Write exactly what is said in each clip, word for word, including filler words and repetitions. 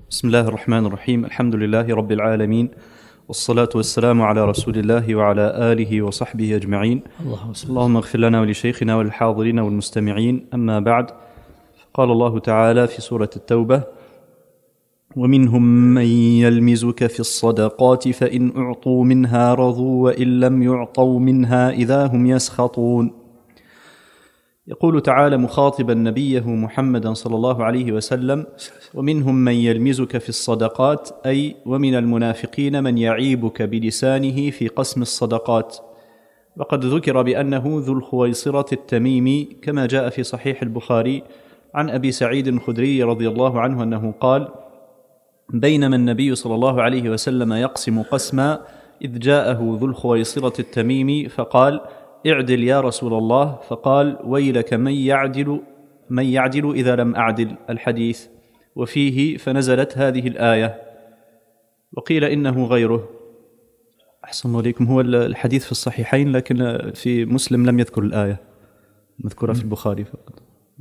بسم الله الرحمن الرحيم. الحمد لله رب العالمين، والصلاة والسلام على رسول الله وعلى آله وصحبه أجمعين. اللهم اغفر لنا ولشيخنا والحاضرين والمستمعين. أما بعد، قال الله تعالى في سورة التوبة: ومنهم من يلمزك في الصدقات فإن أعطوا منها رضوا وإن لم يعطوا منها إذا هم يسخطون. يقول تعالى مخاطبا نبيه محمدا صلى الله عليه وسلم: ومنهم من يلمزك في الصدقات، أي ومن المنافقين من يعيبك بلسانه في قسم الصدقات. وقد ذكر بأنه ذو الخويصرة التميمي، كما جاء في صحيح البخاري عن أبي سعيد الخدري رضي الله عنه أنه قال: بينما النبي صلى الله عليه وسلم يقسم قسما إذ جاءه ذو الخويصرة التميمي فقال: اعدل يا رسول الله. فقال: ويلك من يعدل من يعدل إذا لم أعدل. الحديث. وفيه فنزلت هذه الآية. وقيل إنه غيره. أحسن الله عليكم. هو الحديث في الصحيحين، لكن في مسلم لم يذكر الآية، مذكورة في البخاري فقط.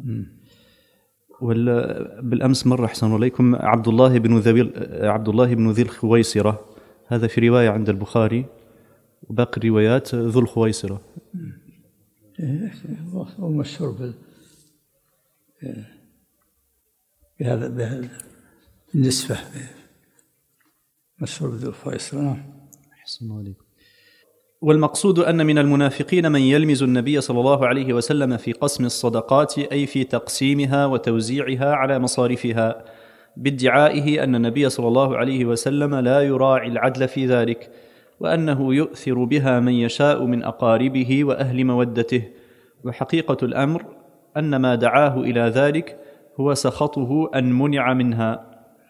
بالأمس مر أحسن الله عليكم عبد الله بن ذي عبد الله بن ذي الخويصرة، هذا في رواية عند البخاري، وباقي الروايات ذو الخويصرة. هو مشهور بهذا بهذا النسبة، مشهور بذو الخويصرة. نعم. أحسن الله عليكم. والمقصود أن من المنافقين من يلمز النبي صلى الله عليه وسلم في قسم الصدقات، أي في تقسيمها وتوزيعها على مصارفها، بادعائه أن النبي صلى الله عليه وسلم لا يراعي العدل في ذلك، وأنه يؤثر بها من يشاء من أقاربه وأهل مودته. وحقيقة الأمر أن ما دعاه إلى ذلك هو سخطه أن منع منها،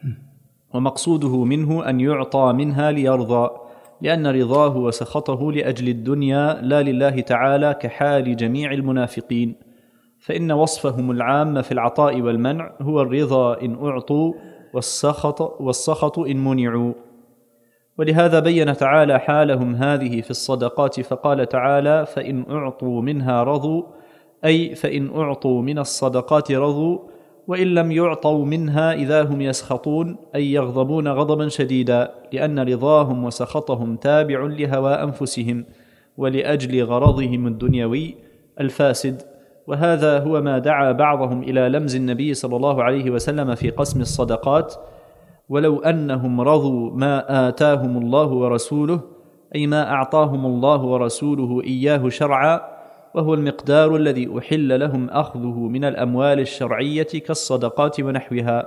ومقصوده منه أن يعطى منها ليرضى، لأن رضاه وسخطه لأجل الدنيا لا لله تعالى، كحال جميع المنافقين. فإن وصفهم العام في العطاء والمنع هو الرضا إن أعطوا والسخط, والسخط إن منعوا. ولهذا بين تعالى حالهم هذه في الصدقات فقال تعالى: فإن أعطوا منها رضوا، أي فإن أعطوا من الصدقات رضوا، وإن لم يعطوا منها إذا هم يسخطون، أي يغضبون غضبا شديدا، لأن رضاهم وسخطهم تابع لهوى أنفسهم ولأجل غرضهم الدنيوي الفاسد. وهذا هو ما دعا بعضهم إلى لمز النبي صلى الله عليه وسلم في قسم الصدقات: ولو أنهم رضوا ما آتاهم الله ورسوله، أي ما أعطاهم الله ورسوله إياه شرعا، وهو المقدار الذي أحل لهم أخذه من الأموال الشرعية كالصدقات ونحوها.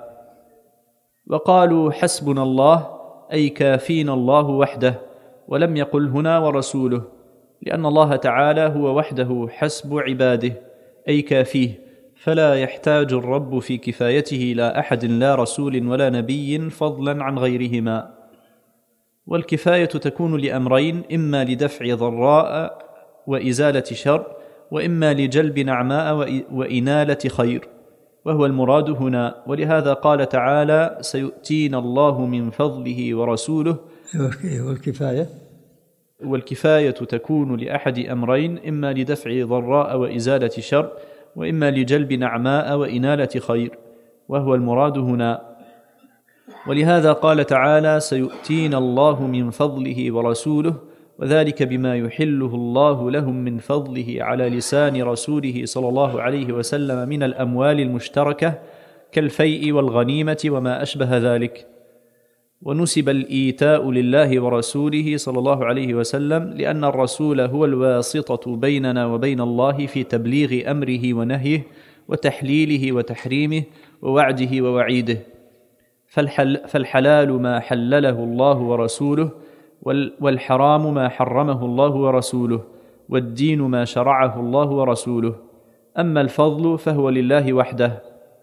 وقالوا حسبنا الله، أي كافينا الله وحده، ولم يقل هنا ورسوله، لأن الله تعالى هو وحده حسب عباده، أي كافيه، فلا يحتاج الرب في كفايته لا أحد، لا رسول ولا نبي، فضلا عن غيرهما. والكفاية تكون لأمرين: إما لدفع ضراء وإزالة شر، وإما لجلب نعماء وإنالة خير، وهو المراد هنا. ولهذا قال تعالى: سيؤتينا الله من فضله ورسوله. والكفاية والكفاية تكون لأحد أمرين: إما لدفع ضراء وإزالة شر، وإما لجلب نعماء وإنالة خير، وهو المراد هنا. ولهذا قال تعالى: سيؤتينا الله من فضله ورسوله، وذلك بما يحله الله لهم من فضله على لسان رسوله صلى الله عليه وسلم من الأموال المشتركة كالفيء والغنيمة وما أشبه ذلك. ونسب الإيتاء لله ورسوله صلى الله عليه وسلم، لأن الرسول هو الواسطة بيننا وبين الله في تبليغ أمره ونهيه وتحليله وتحريمه ووعده ووعيده. فالحل فالحلال ما حلله الله ورسوله، والحرام ما حرمه الله ورسوله، والدين ما شرعه الله ورسوله. أما الفضل فهو لله وحده.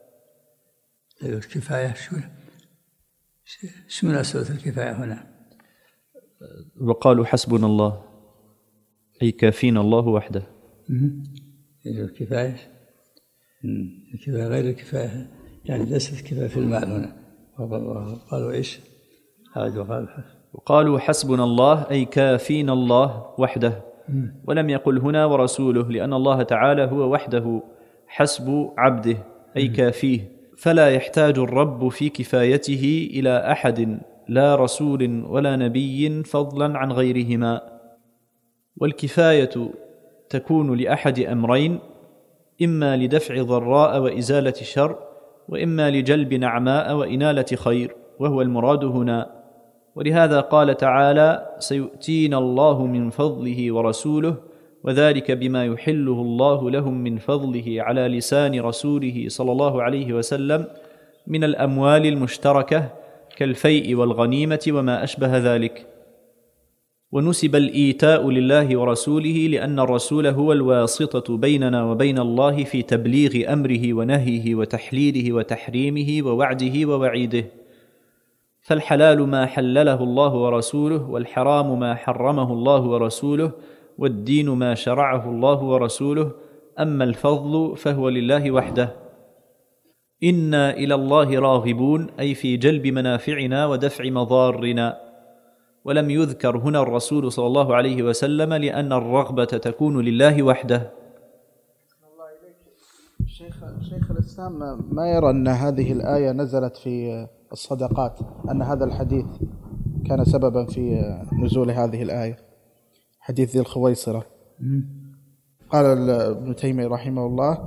الكفاية شو شو مناسبة الكفاية هنا؟ وقالوا حسبنا الله، أي كافينا الله وحده. الكفاية الكفاية غير الكفاية، يعني ليست الكفاية في المال هنا. قالوا إيش؟ وقالوا حسبنا الله، أي كافينا الله وحده، ولم يقل هنا ورسوله، لأن الله تعالى هو وحده حسب عبده، أي كافيه، فلا يحتاج الرب في كفايته إلى أحد لا رسول ولا نبي فضلا عن غيرهما. والكفاية تكون لأحد أمرين: إما لدفع ضراء وإزالة شر، وإما لجلب نعماء وإنالة خير، وهو المراد هنا. ولهذا قال تعالى: سيؤتينا الله من فضله ورسوله، وذلك بما يحله الله لهم من فضله على لسان رسوله صلى الله عليه وسلم من الأموال المشتركة كالفيء والغنيمة وما أشبه ذلك. ونسب الإيتاء لله ورسوله لأن الرسول هو الواسطة بيننا وبين الله في تبليغ أمره ونهيه وتحليله وتحريمه ووعده ووعيده. فالحلال ما حلله الله ورسوله، والحرام ما حرمه الله ورسوله، والدين ما شرعه الله ورسوله. أما الفضل فهو لله وحده. إنا إلى الله راغبون، أي في جلب منافعنا ودفع مضارنا. ولم يذكر هنا الرسول صلى الله عليه وسلم لأن الرغبة تكون لله وحده. شيخ, شيخ الإسلام ما يرى أن هذه الآية نزلت في الصدقات، أن هذا الحديث كان سببا في نزول هذه الآية، حديث ذي الخويصرة. قال ابن تيمية رحمه الله: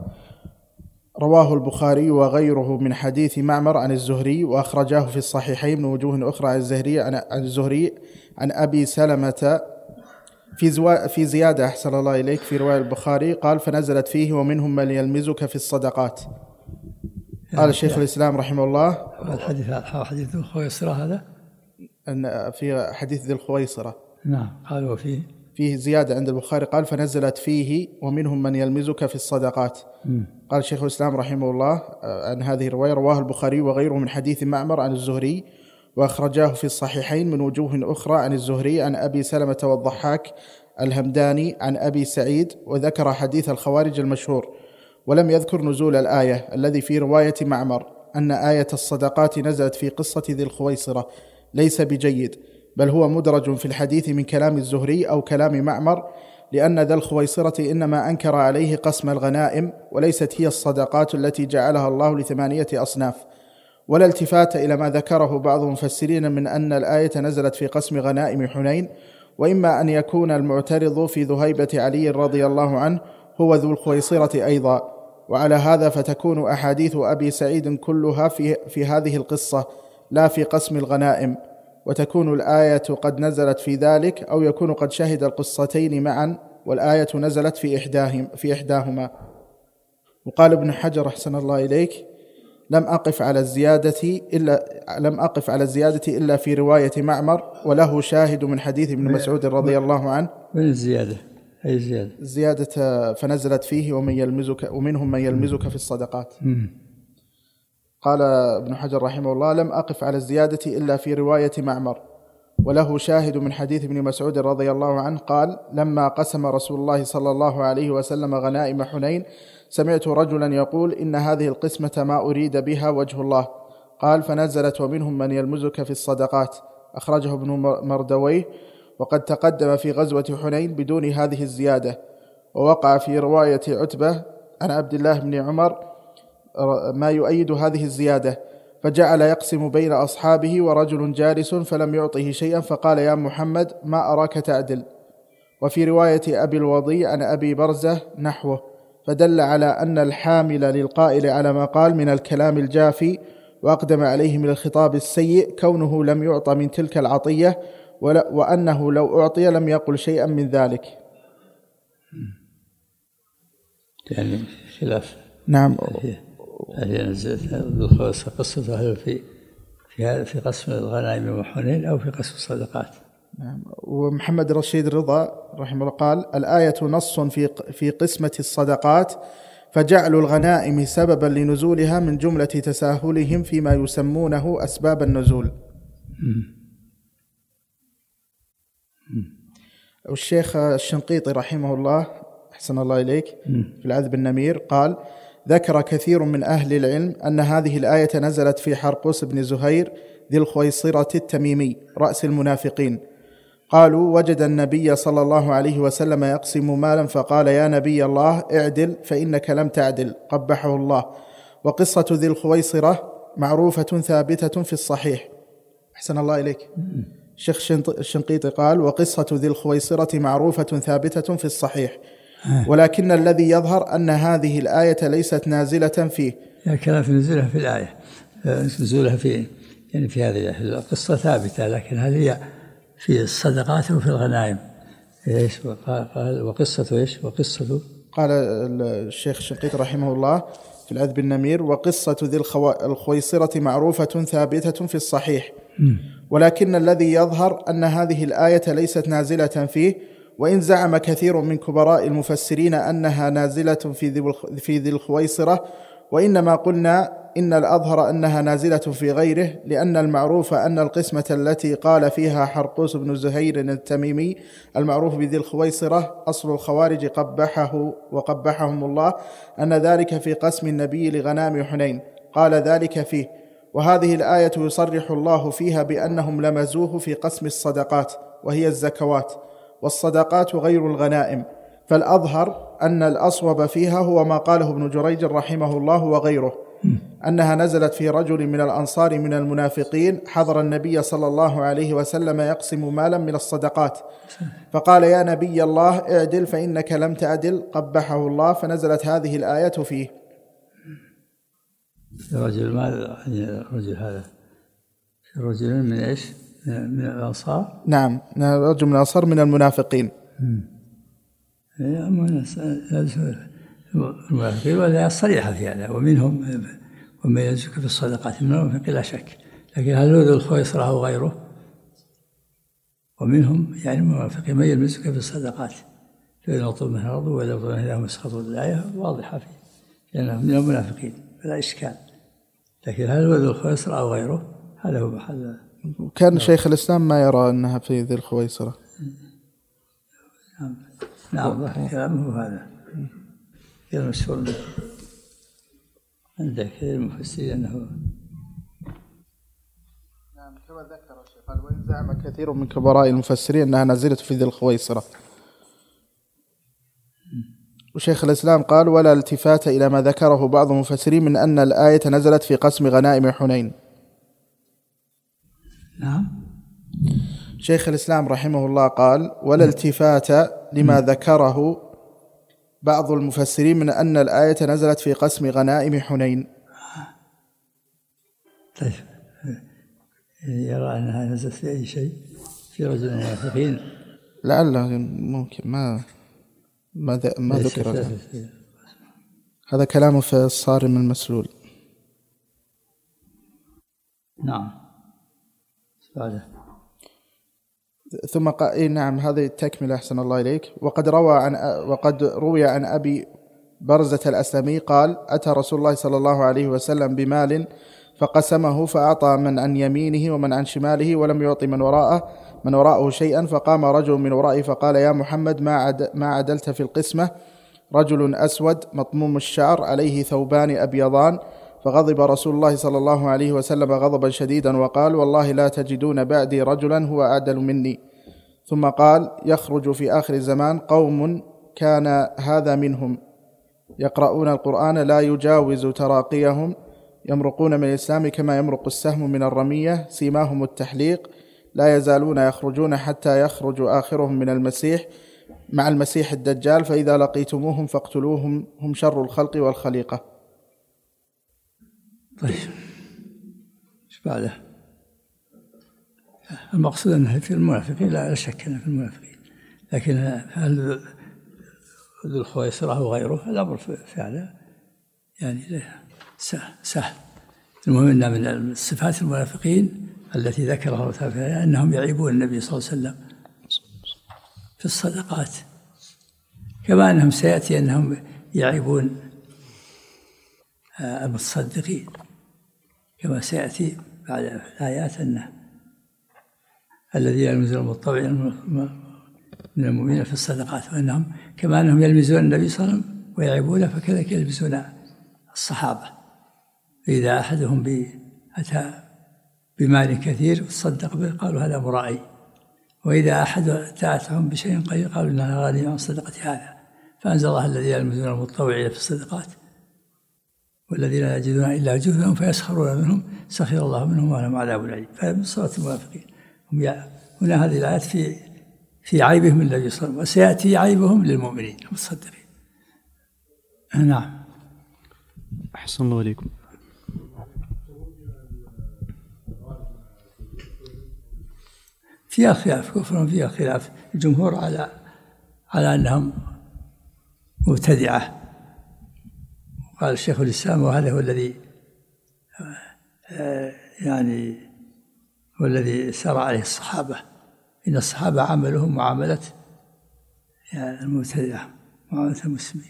رواه البخاري وغيره من حديث معمر عن الزهري، وأخرجاه في الصحيحين من وجوه أخرى عن الزهري عن الزهري عن أبي سلمة في زوا في زيادة أحسن الله إليك في رواية البخاري، قال: فنزلت فيه ومنهم من يلمزك في الصدقات. قال الشيخ الإسلام رحمه الله: الحديث حديث ذي الخويصرة هذا أن في حديث ذي الخويصرة، نعم، قال وفيه فيه زيادة عند البخاري، قال: فنزلت فيه ومنهم من يلمزك في الصدقات. م. قال الشيخ الإسلام رحمه الله عن هذه الرواية: رواه البخاري وغيره من حديث معمر عن الزهري، وأخرجاه في الصحيحين من وجوه أخرى عن الزهري عن أبي سلمة والضحاك الهمداني عن أبي سعيد، وذكر حديث الخوارج المشهور، ولم يذكر نزول الآية الذي في رواية معمر أن آية الصدقات نزلت في قصة ذي الخويصرة ليس بجيد، بل هو مدرج في الحديث من كلام الزهري أو كلام معمر، لأن ذا الخويصرة إنما أنكر عليه قسم الغنائم، وليست هي الصدقات التي جعلها الله لثمانية أصناف. ولا التفات إلى ما ذكره بعض المفسرين من أن الآية نزلت في قسم غنائم حنين، وإما أن يكون المعترض في ذهيبة علي رضي الله عنه هو ذو الخويصرة أيضا. وعلى هذا فتكون أحاديث أبي سعيد كلها في, في هذه القصة لا في قسم الغنائم، وتكون الآية قد نزلت في ذلك، أو يكون قد شهد القصتين معا والآية نزلت في إحداهم في إحداهما. وقال ابن حجر أحسن الله إليك: لم أقف على الزيادة إلا لم أقف على الزيادة إلا في رواية معمر، وله شاهد من حديث ابن مسعود رضي الله عنه. من الزيادة أي زيادة؟ زيادة فنزلت فيه ومن يلمزك ومنهم من يلمزك في الصدقات. م. قال ابن حجر رحمه الله: لم أقف على الزيادة إلا في رواية معمر، وله شاهد من حديث ابن مسعود رضي الله عنه قال: لما قسم رسول الله صلى الله عليه وسلم غنائم حنين سمعت رجلا يقول: إن هذه القسمة ما أريد بها وجه الله. قال: فنزلت ومنهم من يلمزك في الصدقات. أخرجه ابن مردويه، وقد تقدم في غزوة حنين بدون هذه الزيادة. ووقع في رواية عتبة عن عبد الله بن عمر ما يؤيد هذه الزيادة، فجعل يقسم بين أصحابه ورجل جالس فلم يعطه شيئا، فقال: يا محمد ما أراك تعدل. وفي رواية أبي الوضي عن أبي برزة نحوه، فدل على أن الحامل للقائل على ما قال من الكلام الجافي، وأقدم عليه من الخطاب السيء كونه لم يعطى من تلك العطية، وأنه لو أعطي لم يقل شيئا من ذلك. يعني خلاف. نعم. هذه نزلت قصتها في في في قسم الغنائم وحنين أو في قسم الصدقات. نعم. ومحمد رشيد رضا رحمه الله قال: الآية نص في في قسمة الصدقات، فجعل الغنائم سببا لنزولها من جملة تساهلهم فيما يسمونه أسباب النزول. والشيخ الشنقيطي رحمه الله أحسن الله إليك في العذب النمير قال: ذكر كثير من أهل العلم أن هذه الآية نزلت في حرقوس بن زهير ذي الخويصرة التميمي رأس المنافقين. قالوا: وجد النبي صلى الله عليه وسلم يقسم مالا فقال: يا نبي الله اعدل فإنك لم تعدل، قبحه الله. وقصة ذي الخويصرة معروفة ثابتة في الصحيح. أحسن الله إليك. الشيخ الشنقيطي قال وقصة ذي الخويصرة معروفة ثابتة في الصحيح، ولكن الذي يظهر أن هذه الآية ليست نازلة فيه. يعني كلام في نزولها في الآية، نزولها في يعني في هذه القصة ثابتة، لكن هذه في الصدقات وفي الغنائم. إيش قال وقصة إيش وقصة؟ قال الشيخ الشنقيطي رحمه الله في العذب النمير وقصة ذي الخويصرة معروفة ثابتة في الصحيح، ولكن الذي يظهر أن هذه الآية ليست نازلة فيه، وإن زعم كثير من كبراء المفسرين أنها نازلة في ذي الخويصرة، وإنما قلنا إن الأظهر أنها نازلة في غيره، لأن المعروف أن القسمة التي قال فيها حرقوس بن زهير التميمي المعروف بذي الخويصرة أصل الخوارج قبحه وقبحهم الله، أن ذلك في قسم النبي لغنام حنين، قال ذلك فيه. وهذه الآية يصرح الله فيها بأنهم لمزوه في قسم الصدقات وهي الزكوات، والصدقات غير الغنائم، فالأظهر أن الأصوب فيها هو ما قاله ابن جريج رحمه الله وغيره، أنها نزلت في رجل من الأنصار من المنافقين حضر النبي صلى الله عليه وسلم يقسم مالا من الصدقات، فقال يا نبي الله اعدل فإنك لم تعدل قبحه الله، فنزلت هذه الآية فيه. الرجل ماذا الرجل هذا؟ رجل من إيش؟ من الأنصار؟ نعم، رجل من الأنصار من المنافقين. المنافقين ولا صريحة في هذا، ومنهم ومن يزكى في الصدقات من المنافقين لا شك، لكن هل ذو الخويصرة أو غيره؟ ومنهم يعني المنافقين من يزكى في الصدقات، فإن أطلب منها رضوا ولا أطلب منها مسخطوا. الآية واضحة فيه لأنهم من المنافقين فلا إشكال، لكن هل ذو الخويصرة أو غيره؟ هذا هو محل. كان شيخ الإسلام ما يرى أنها في ذي الخويصرة. نعم نعم كلامه هذا غير مشهور عندك المفسرين أنه نعم كما ذكر الشيخ قال وإن زعم كثير من كبراء المفسرين أنها نزلت في ذي الخويصرة. وشيخ الإسلام قال ولا التفات إلى ما ذكره بعض المفسرين من أن الآية نزلت في قسم غنائم حنين. نعم. شيخ الإسلام رحمه الله قال ولا التفات لما ذكره بعض المفسرين من أن الآية نزلت في قسم غنائم حنين. طيب يرى أنها نزلت في أي شيء في رجل المنافقين؟ لعله ممكن ما ما, ما ذكر. هذا كلامه في الصارم المسلول. نعم. سؤاله. ثم قال إيه نعم هذه التكملة أحسن الله إليك. وقد روى عن وقد روي عن أبي برزة الأسلمي قال أتى رسول الله صلى الله عليه وسلم بمال فقسمه فأعطى من عن يمينه ومن عن شماله ولم يعطي من وراءه من وراءه شيئا، فقام رجل من ورائه فقال يا محمد ما عد ما عدلت في القسمة، رجل أسود مطموم الشعر عليه ثوبان أبيضان، فغضب رسول الله صلى الله عليه وسلم غضبا شديدا وقال والله لا تجدون بعدي رجلا هو أعدل مني. ثم قال يخرج في آخر الزمان قوم كان هذا منهم يقرؤون القرآن لا يجاوز تراقيهم يمرقون من الإسلام كما يمرق السهم من الرمية سيماهم التحليق لا يزالون يخرجون حتى يخرج آخرهم من المسيح مع المسيح الدجال، فإذا لقيتموهم فاقتلوهم هم شر الخلق والخليقة. طيب ايش بعده؟ المقصود أنها في المنافقين لا شك أنها في المنافقين، لكن هل ذو الخويصرة أو غيره الأمر فعلا يعني سهل. المهم أن من صفات المنافقين التي ذكرها الله تعالى أنهم يعيبون النبي صلى الله عليه وسلم في الصدقات، كما أنهم سيأتي أنهم يعيبون المتصدقين، كما سيأتي بعد الآيات أنه الذي يلمزون المتطوعين من المؤمنين في الصدقات، وأنهم كما أنهم يلمزون النبي صلى الله عليه وسلم ويعيبونه فكذلك يلمزون الصحابة. فإذا أحدهم أتى بمال كثير تصدق به قالوا هذا مرائي، وإذا أحد أتاهم بشيء قليل قالوا إنها غني عن صدقة هذا. فأنزل الله الذي يلمزون المتطوعين في الصدقات والذين لا يجدون إلا جهدهم فيسخرون منهم سخر الله منهم ولهم عذاب أليم. فمن صفات المنافقين هم هنا هذه الآيات في في عيبهم الذي صار، وسيأتي عيبهم للمؤمنين المصدقين. نعم. أحسن الله إليكم. فيها خلاف، كفر فيها خلاف. الجمهور على على أنهم مبتدعة. قال الشيخ الإسلام وهذا هو الذي يعني هو الذي سار عليه الصحابة، إن الصحابة عملهم معاملة يعني المبتدعة، معاملة المسلمين.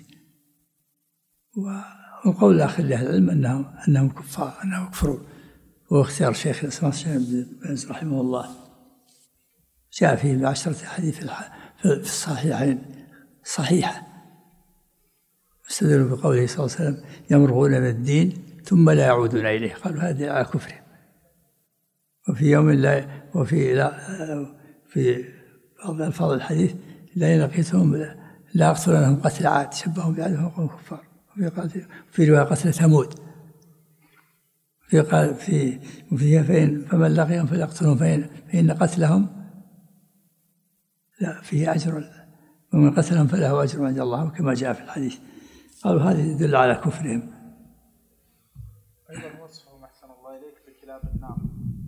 والقول الآخر لأهل العلم أنهم أنهم كفار، أنهم يكفرون. واختيار الشيخ الإسلام ابن باز رحمه الله جاء فيه بعشرة أحاديث في الصحيحين صحيحة، استدلوا بقوله صلى الله عليه وسلم يمرغون من الدين ثم لا يعودون إليه، قالوا هذا على كفرهم. وفي يوم لا وفي لا في بعض ألفاظ الحديث لا لقيتهم لا أقتلنهم قتل عاد شبههم بعدهم قوم كفار. وفي في رواية قتل ثمود، في قال في وفيها فإن فمن لقيهم فليقتلهم فإن فإن قتلهم لا فيه أجر، ومن قتلهم فله أجر عند الله كما جاء في الحديث. قالوا هذا يدل على كفرهم. أيضا وصفهم أحسن الله إليك بكلاب النار،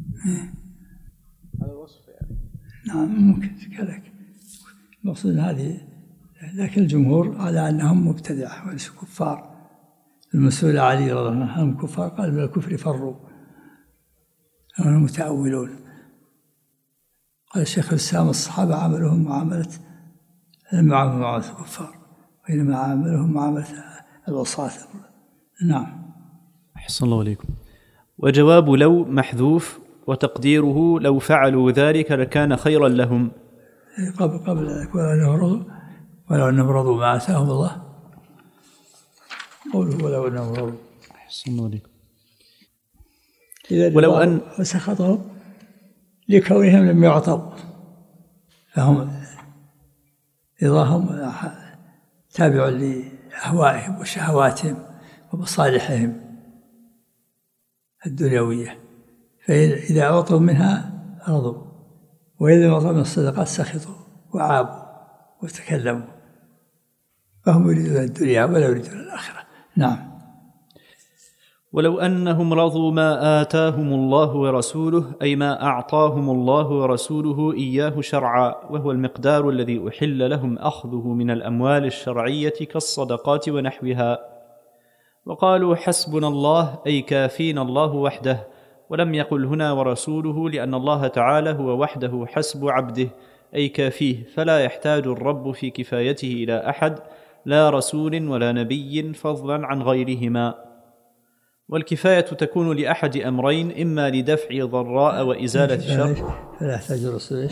هذا وصف يعني. نعم ممكن كذلك. المقصود هذه، لكن الجمهور على أنهم مبتدع وليسوا كفار. المسؤول علي رضي الله عنه كفار، قال من الكفر فروا، هم متأولون. قال الشيخ الإسلام الصحابة عملهم معاملة معاملة الكفار، وإنما عاملهم معاملة الوصاة. نعم. أحسن الله إليكم. وجواب لو محذوف وتقديره لو فعلوا ذلك لكان خيرا لهم. قبل قبل ولو رضوا ولو أنهم رضوا ما آتاهم الله، قوله ولو أنهم رضوا. أحسن الله إليكم. ولو أن سخطهم لكونهم لم يعطوا، فهم رضاهم تابع لأهوائهم وشهواتهم ومصالحهم الدنيوية، فإذا أعطوا منها رضوا، وإذا أعطوا من الصدقات سخطوا وعابوا وتكلموا، فهم يريدون الدنيا ولا يريدون الآخرة. نعم. ولو أنهم رضوا ما آتاهم الله ورسوله، أي ما أعطاهم الله ورسوله إياه شرعا، وهو المقدار الذي أحل لهم أخذه من الأموال الشرعية كالصدقات ونحوها. وقالوا حسبنا الله، أي كافينا الله وحده، ولم يقل هنا ورسوله، لأن الله تعالى هو وحده حسب عبده أي كافيه، فلا يحتاج الرب في كفايته إلى أحد، لا رسول ولا نبي، فضلا عن غيرهما. والكفاية تكون لأحد أمرين، إما لدفع ضراء وإزالة شر، فلا يحتاج الرسول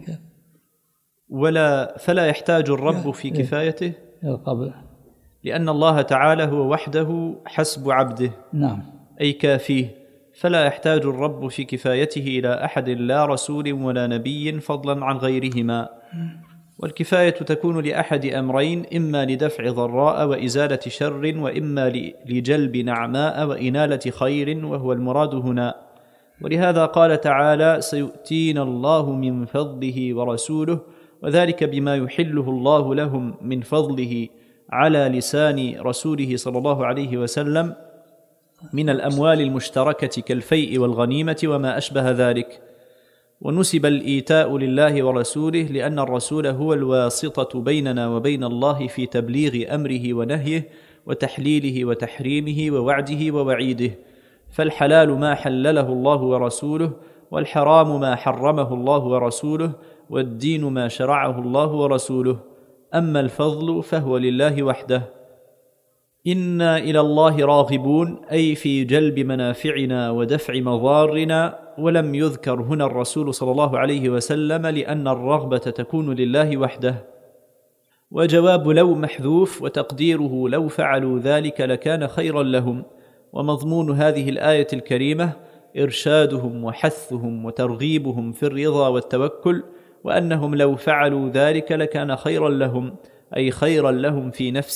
ولا فلا يحتاج الرب في كفايته قبل، لأن الله تعالى هو وحده حسب عبده. نعم. أي كافيه، فلا يحتاج الرب في كفايته إلى أحد، لا رسول ولا نبي، فضلا عن غيرهما. والكفاية تكون لأحد أمرين، إما لدفع ضراء وإزالة شر، وإما لجلب نعماء وإنالة خير، وهو المراد هنا. ولهذا قال تعالى سيؤتينا الله من فضله ورسوله، وذلك بما يحله الله لهم من فضله على لسان رسوله صلى الله عليه وسلم من الأموال المشتركة كالفيء والغنيمة وما أشبه ذلك. ونسب الإيتاء لله ورسوله، لأن الرسول هو الواسطة بيننا وبين الله في تبليغ أمره ونهيه، وتحليله وتحريمه، ووعده ووعيده. فالحلال ما حلله الله ورسوله، والحرام ما حرمه الله ورسوله، والدين ما شرعه الله ورسوله. أما الفضل فهو لله وحده. إنا إلى الله راغبون، أي في جلب منافعنا ودفع مضارنا. ولم يذكر هنا الرسول صلى الله عليه وسلم، لأن الرغبة تكون لله وحده. وجواب لو محذوف وتقديره لو فعلوا ذلك لكان خيرا لهم. ومضمون هذه الآية الكريمة إرشادهم وحثهم وترغيبهم في الرضا والتوكل، وأنهم لو فعلوا ذلك لكان خيرا لهم، أي خيرا لهم في نفسه،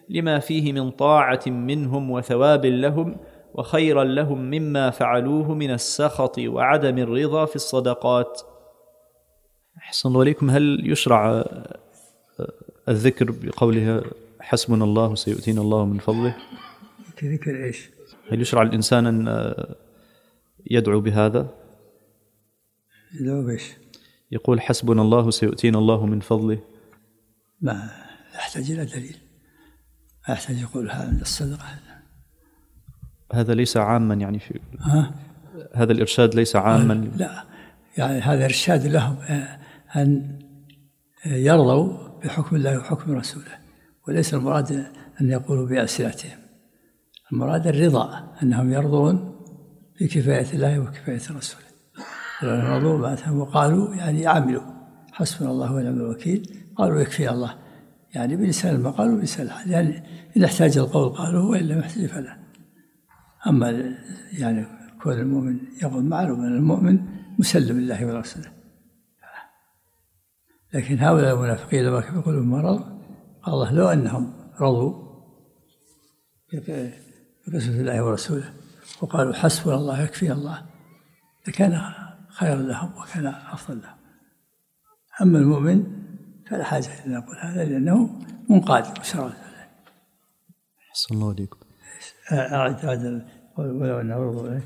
لما فيه من طاعة منهم وثواب لهم وخيرا لهم مما فعلوه من السخط وعدم الرضا في الصدقات. أحسن الله إليكم. هل يشرع الذكر بقولها حسبنا الله سيؤتينا الله من فضله؟ كذكر إيش؟ هل يشرع الإنسان أن يدعو بهذا؟ يدعو بإيش؟ يقول حسبنا الله سيؤتينا الله من فضله. ما يحتاج إلى دليل، ما يحتاج يقول هذا من الصدقة. هذا ليس عاما يعني في ها؟ هذا الإرشاد ليس عاما. لا، يعني هذا إرشاد لهم أن يرضوا بحكم الله وحكم رسوله، وليس المراد أن يقولوا بألسنتهم. المراد الرضا، أنهم يرضون بكفاية الله وكفاية رسوله. رضوا بعدهم وقالوا يعني عملوا حسبنا الله ونعم الوكيل، قالوا يكفي الله، يعني بلسان المقال وبلسان الحال، يعني إن احتاج القول قالوا وإن لم يحتاج فلا. أما يعني كون المؤمن يقول معلوم أن المؤمن مسلم لله ورسوله، لكن هؤلاء المنافقين لما كانوا يقولون مرض قال الله لو أنهم رضوا برسول الله ورسوله وقالوا حسبنا الله يكفي الله لكان خيرا لهم وكان أفضل لهم. أما المؤمن فلا حاجة أن نقول هذا لأنه منقاد وشرع. أحسن الله عليكم. أعد أعد ولو أنهم رضوا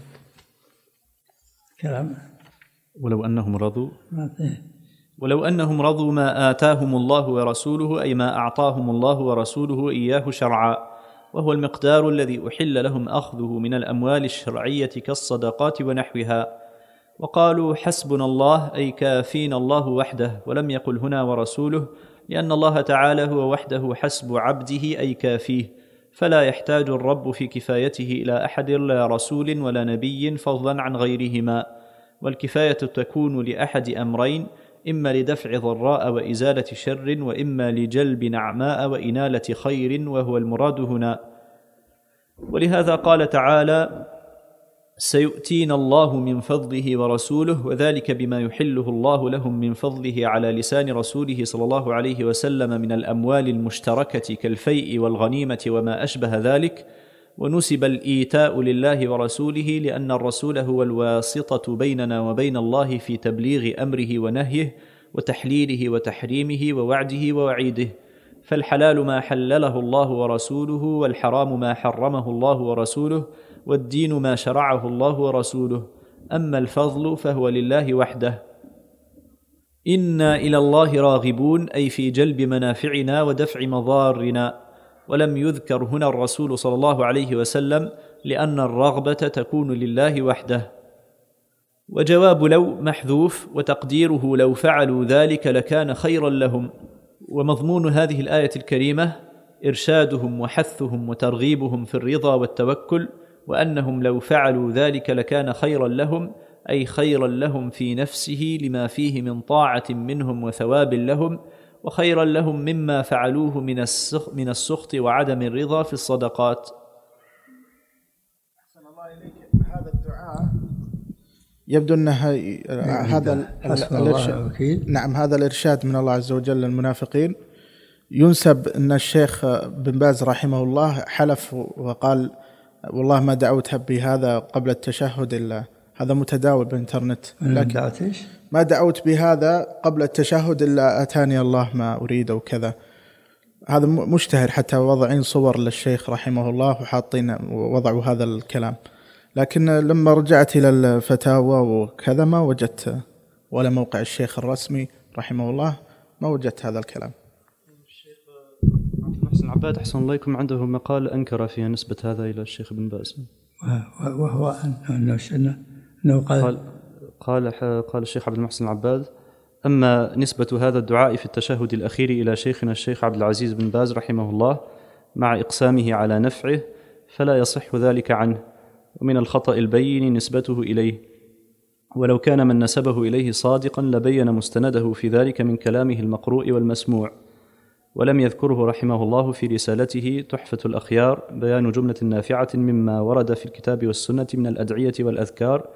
كلام ولو أنهم رضوا ما ولو أنهم رضوا ما آتاهم الله ورسوله، أي ما أعطاهم الله ورسوله إياه شرعا، وهو المقدار الذي أحل لهم أخذه من الأموال الشرعية كالصدقات ونحوها. وقالوا حسبنا الله أي كافينا الله وحده، ولم يقل هنا ورسوله، لأن الله تعالى هو وحده حسب عبده أي كافيه، فلا يحتاج الرب في كفايته إلى أحد لا رسول ولا نبي فضلا عن غيرهما. والكفاية تكون لأحد أمرين، إما لدفع ضراء وإزالة شر، وإما لجلب نعماء وإنالة خير، وهو المراد هنا. ولهذا قال تعالى سيؤتينا الله من فضله ورسوله، وذلك بما يحله الله لهم من فضله على لسان رسوله صلى الله عليه وسلم من الأموال المشتركة كالفيء والغنيمة وما أشبه ذلك. ونسب الإيتاء لله ورسوله لأن الرسول هو الواسطة بيننا وبين الله في تبليغ أمره ونهيه وتحليله وتحريمه ووعده ووعيده. فالحلال ما حلله الله ورسوله، والحرام ما حرمه الله ورسوله، والدين ما شرعه الله ورسوله. أما الفضل فهو لله وحده. إنا إلى الله راغبون، أي في جلب منافعنا ودفع مضارنا. ولم يذكر هنا الرسول صلى الله عليه وسلم لأن الرغبة تكون لله وحده. وجواب لو محذوف، وتقديره لو فعلوا ذلك لكان خيرا لهم. ومضمون هذه الآية الكريمة إرشادهم وحثهم وترغيبهم في الرضا والتوكل، وأنهم لو فعلوا ذلك لكان خيرا لهم، أي خيرا لهم في نفسه لما فيه من طاعة منهم وثواب لهم، وخيرا لهم مما فعلوه من السخط وعدم الرضا في الصدقات. أحسن الله إليك. هذا الدعاء يبدو أن هذا الإرشاد، نعم هذا الإرشاد من الله عز وجل للمنافقين، ينسب أن الشيخ بن باز رحمه الله حلف وقال والله ما دعوت بهذا قبل التشهد إلا هذا متداول بالإنترنت، لكن ما دعوت بهذا قبل التشهد إلا أتاني الله ما أريد وكذا. هذا مشتهر، حتى وضعين صور للشيخ رحمه الله وحاطين وضعوا هذا الكلام، لكن لما رجعت إلى الفتاوى وكذا ما وجدت، ولا موقع الشيخ الرسمي رحمه الله ما وجدت هذا الكلام. الشيخ عبد المحسن العباد أحسن الله إليكم عنده مقال أنكر فيها نسبة هذا إلى الشيخ بن باز، وهو أنه قال قال قال الشيخ عبد المحسن العباد: أما نسبة هذا الدعاء في التشهد الأخير إلى شيخنا الشيخ عبد العزيز بن باز رحمه الله مع إقسامه على نفعه فلا يصح ذلك عنه، ومن الخطأ البين نسبته إليه، ولو كان من نسبه إليه صادقا لبين مستنده في ذلك من كلامه المقروء والمسموع. ولم يذكره رحمه الله في رسالته تحفة الأخيار بيان جملة نافعة مما ورد في الكتاب والسنة من الأدعية والأذكار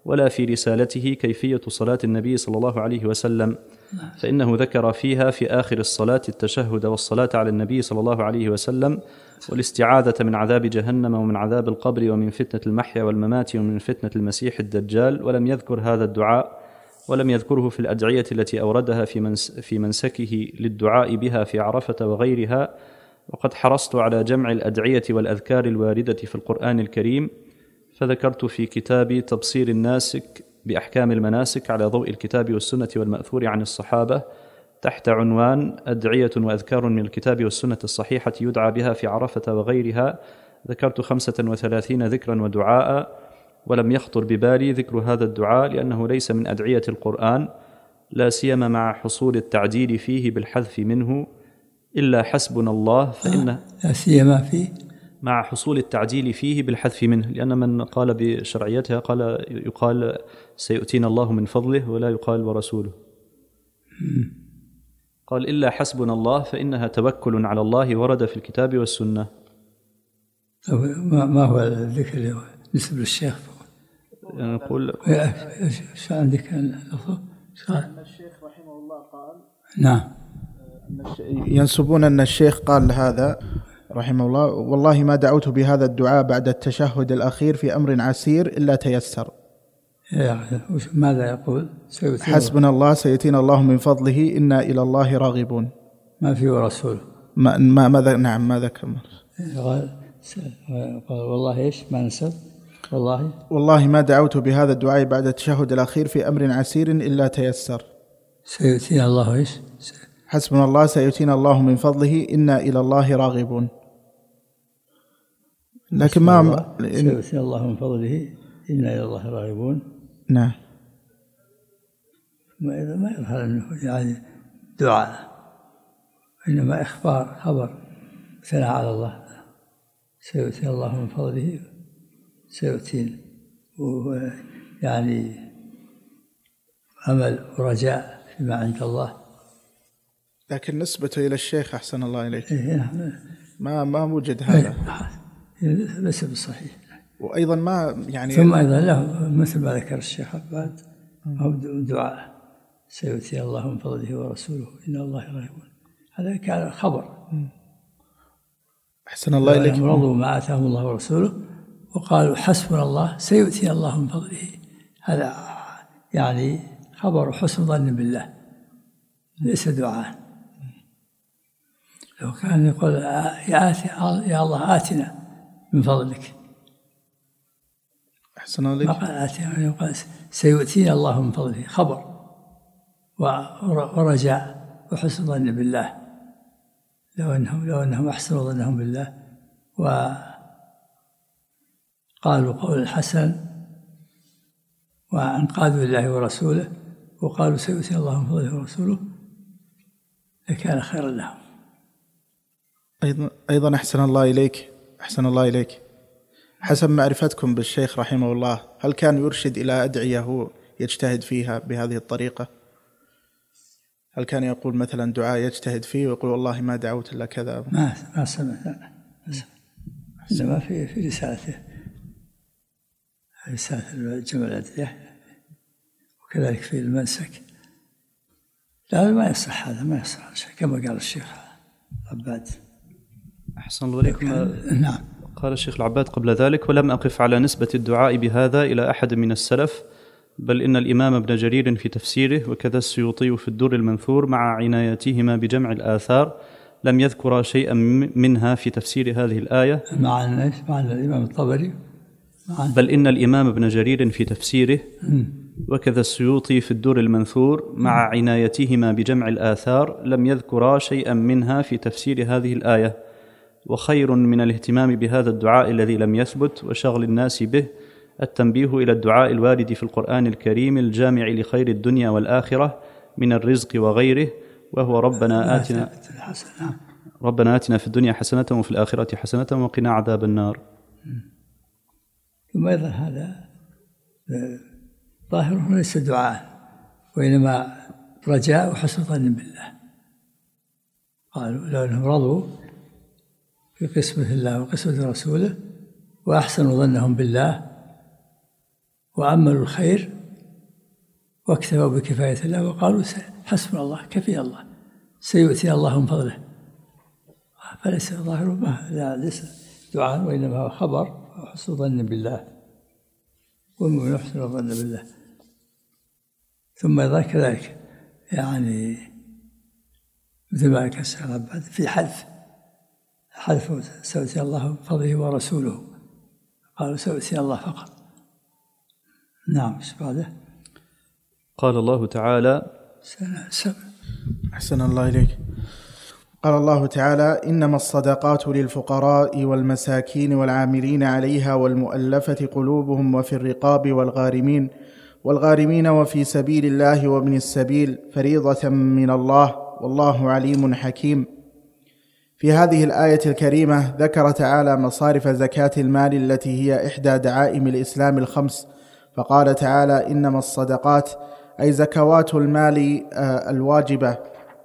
ولا في رسالته كيفية صلاة النبي صلى الله عليه وسلم، فإنه ذكر فيها في آخر الصلاة التشهد والصلاة على النبي صلى الله عليه وسلم والاستعاذة من عذاب جهنم ومن عذاب القبر ومن فتنة المحيا والممات ومن فتنة المسيح الدجال، ولم يذكر هذا الدعاء ولم يذكره في الأدعية التي أوردها في منس في منسكه للدعاء بها في عرفة وغيرها. وقد حرصت على جمع الأدعية والأذكار الواردة في القرآن الكريم، فذكرت في كتابي تبصير الناسك بأحكام المناسك على ضوء الكتاب والسنة والمأثور عن الصحابة تحت عنوان أدعية وأذكار من الكتاب والسنة الصحيحة يدعى بها في عرفة وغيرها، ذكرت خمسة وثلاثين ذكرا ودعاء، ولم يخطر ببالي ذكر هذا الدعاء لأنه ليس من أدعية القرآن، لا سيما مع حصول التعديل فيه بالحذف منه إلا حسبنا الله فإنه لا سيما فيه مع حصول التعديل فيه بالحذف منه، لأن من قال بشرعيتها قال يقال سيؤتينا الله من فضله ولا يقال ورسوله. قال إلا حسبنا الله فإنها توكل على الله ورد في الكتاب والسنة. ما هو الذكر اللي نسب للشيخ؟ نقول شو عندك اللفظ؟ أن الشيخ رحمه الله قال نعم ينسبون أن الشيخ قال هذا رحمه الله: والله ما دعوت بهذا الدعاء بعد التشهد الأخير في أمر عسير إلا تيسر. ماذا يقول؟ حسبنا الله سيأتينا الله من فضله إنا إلى الله راغبون. ما في ورسوله ما ما ماذا نعم ماذا كمل؟ قال والله إيش ما نسب والله والله ما دعوت بهذا الدعاء بعد التشهد الأخير في أمر عسير إلا تيسر. سيأتينا الله إيش؟ حسبنا الله سيأتينا الله من فضله إنا إلى الله راغبون. لكن ما سيأتينا الله من فضله إنا إلى الله راغبون. نعم. ما إذا ما يظهر أنه يعني دعاء، إنما إخبار خبر ثناء على الله. سيؤتينا الله من فضله سيؤتينا، يعني أمل ورجاء فيما عند الله. لكن نسبته إلى الشيخ أحسن الله إليك ما ما موجد هذا، ليس بالصحيح. وأيضا ما يعني ثم أيضا له مثل ما ذكر الشيخ عباد أو دعاء سيؤتي الله من فضله ورسوله إن الله راغبون، هذا كان خبر. أحسن الله إليك. رضوا ما آتاهم الله ورسوله وقالوا حسبنا الله سيؤتي الله من فضله، هذا يعني خبر حسن ظن بالله ليس دعاء. لو كان يقول يا آتي يا الله آتنا من فضلك، أحسن الله إليك. ما قال آتنا، يقول سيؤتينا الله من فضله، خبر ورجاء وحسن ظن بالله. لو أنهم لو أنهم أحسنوا ظنهم بالله وقالوا قول الحسن وانقادوا لله ورسوله وقالوا سيؤتي الله من فضله ورسوله لكان خيرا لهم. أيضا أيضا أحسن الله إليك أحسن الله إليك حسب معرفتكم بالشيخ رحمه الله، هل كان يرشد إلى أدعية هو يجتهد فيها بهذه الطريقة؟ هل كان يقول مثلا دعاء يجتهد فيه ويقول والله ما دعوت إلا كذا؟ ما ما سمع إنما في في رسالته رسالة جمع الأدعية وكذلك في المنسك. لا ما يصح هذا، ما يصح كما قال الشيخ عباد. أحسن الله إليكم. نعم. قال الشيخ العباد قبل ذلك: ولم أقف على نسبة الدعاء بهذا إلى أحد من السلف، بل إن الإمام ابن جرير في تفسيره وكذا السيوطي في الدر المنثور مع عنايتهما بجمع الآثار لم يذكر شيئا منها في تفسير هذه الآية. مع مع الإمام الطبري بل إن الإمام ابن جرير في تفسيره وكذا السيوطي في الدر المنثور مع عنايتهما بجمع الآثار لم يذكر شيئا منها في تفسير هذه الآية. وخير من الاهتمام بهذا الدعاء الذي لم يثبت وشغل الناس به التنبيه إلى الدعاء الوارد في القرآن الكريم الجامع لخير الدنيا والآخرة من الرزق وغيره، وهو ربنا آتنا ربنا آتنا في الدنيا حسنة وفي الآخرة حسنة وقنا عذاب النار. ثم أيضا هذا ظاهره ليس دعاء وإنما رجاء وحسن ظن بالله. قالوا لو أنهم رضوا في قسمة الله وقسمة رسوله وأحسنوا ظنهم بالله وأملوا الخير واكتفوا بكفاية الله وقالوا حسبنا الله كفي الله سيؤتي الله من فضله. فليس ظاهر ما لا ليس دعاء وإنما هو خبر وحسن ظن بالله والمؤمن يحسن الظن بالله. ثم أيضا كذلك يعني مثل ما كسر بعد في حذف حذف سيؤتي الله من فضله ورسوله قالوا سيؤتي الله فقط. نعم. ايش بعده؟ قال الله تعالى أحسن الله إليك. قال الله تعالى إنما الصدقات للفقراء والمساكين والعاملين عليها والمؤلفة قلوبهم وفي الرقاب والغارمين والغارمين وفي سبيل الله وابن السبيل فريضة من الله والله عليم حكيم. في هذه الآية الكريمة ذكر تعالى مصارف زكاة المال التي هي إحدى دعائم الإسلام الخمس، فقال تعالى إنما الصدقات أي زكوات المال الواجبة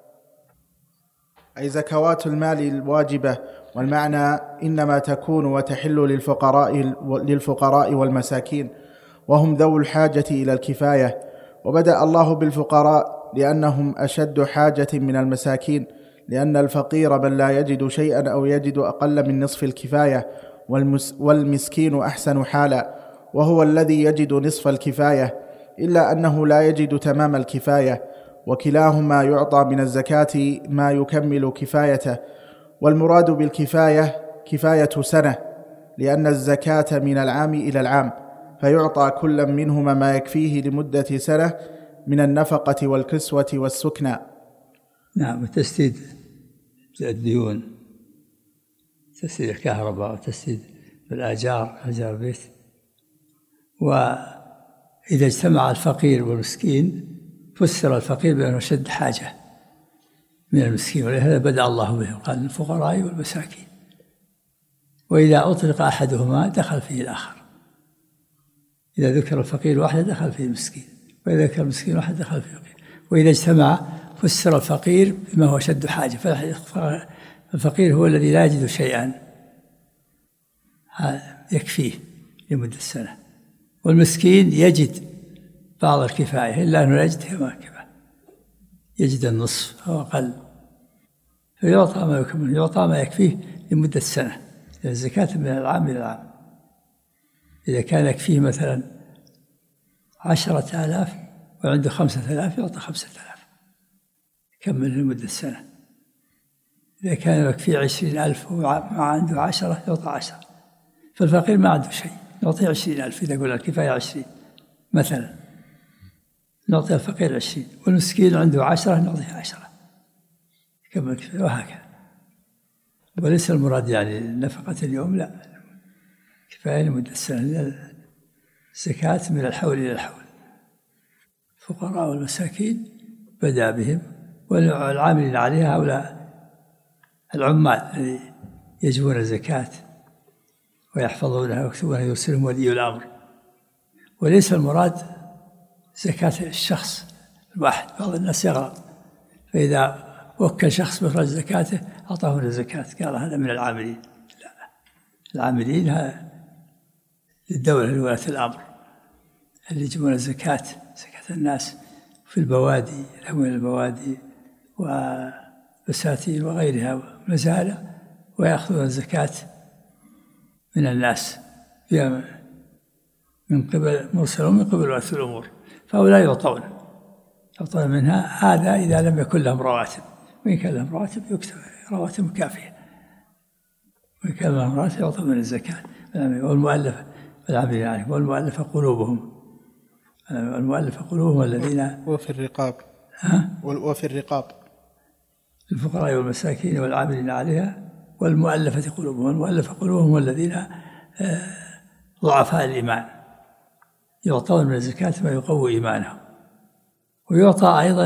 أي زكوات المال الواجبة والمعنى إنما تكون وتحل للفقراء للفقراء والمساكين وهم ذو الحاجة إلى الكفاية. وبدأ الله بالفقراء لأنهم أشد حاجة من المساكين، لأن الفقير من لا يجد شيئا أو يجد أقل من نصف الكفاية، والمسكين أحسن حالا وهو الذي يجد نصف الكفاية، إلا أنه لا يجد تمام الكفاية، وكلاهما يعطى من الزكاة ما يكمل كفايته. والمراد بالكفاية كفاية سنة، لأن الزكاة من العام إلى العام، فيعطى كل منهما ما يكفيه لمدة سنة من النفقة والكسوة والسكنى. نعم. وتسديد الديون، تسديد الكهرباء وتسديد الآجار أجار البيت. وإذا اجتمع الفقير والمسكين فسر الفقير بأنه شد حاجة من المسكين، ولهذا بدأ الله به قال الفقراء والمساكين. وإذا أطلق أحدهما دخل فيه الآخر، إذا ذكر الفقير واحد دخل فيه المسكين، وإذا ذكر المسكين واحد دخل فيه الفقير. وإذا اجتمع فسر الفقير بما هو شد حاجة، فالفقير هو الذي لا يجد شيئا يكفيه لمدة سنة، والمسكين يجد بعض الكفاية إلا أنه لا يجد كما كفاية، يجد النصف أو أقل، فيعطى ما يكمل، يعطى ما يكفيه لمدة سنة. الزكاة من العام إلى العام. إذا كان يكفيه مثلا عشرة آلاف وعنده خمسة آلاف يعطى خمسة آلاف يكمل لمدة سنة. إذا كان يكفيه عشرين ألف وما عنده عشرة يعطى عشرة. فالفقير ما عنده شيء نعطيه عشرين ألف، إذا قلنا الكفاية عشرين مثلا نعطي الفقير عشرين، والمسكين عنده عشرة نعطيه عشرة كما الكفاية، وهكذا. وليس المراد يعني نفقة اليوم، لا، كفاية لمدة سنة. الزكاة من الحول إلى الحول. الفقراء والمساكين بدأ بهم، والعاملين عليها هؤلاء العمال الذي يجبون الزكاة ويحفظونها ويكتبونها يرسلهم ولي الأمر. وليس المراد زكاة الشخص الواحد، بعض الناس يغلط، فإذا وكل شخص بإخراج زكاته أعطاه من الزكاة قال هذا من العاملين. لا، العاملين هذا للدولة لولاة الأمر اللي يجبون الزكاة، زكاة الناس في البوادي، الأموال البوادي وبساتين وغيرها ومزارع، ويأخذون الزكاة من الناس من قبل مرسلون من قبل ولاة الأمور، فهؤلاء يعطون يعطون منها. هذا إذا لم يكن لهم رواتب، وإن كان لهم رواتب يكتب رواتب كافية، وإن كان لهم رواتب يعطون من الزكاة. والمؤلفة والعاملين عليهم والمؤلفة قلوبهم، المؤلفة قلوبهم الذين وفي الرقاب ها؟ وفي الرقاب الفقراء والمساكين والعاملين عليها والمؤلفة قلوبهم. المؤلفة قلوبهم الذين ضعفاء الإيمان، يعطون من الزكاة ما يقوي إيمانهم. ويعطى أيضا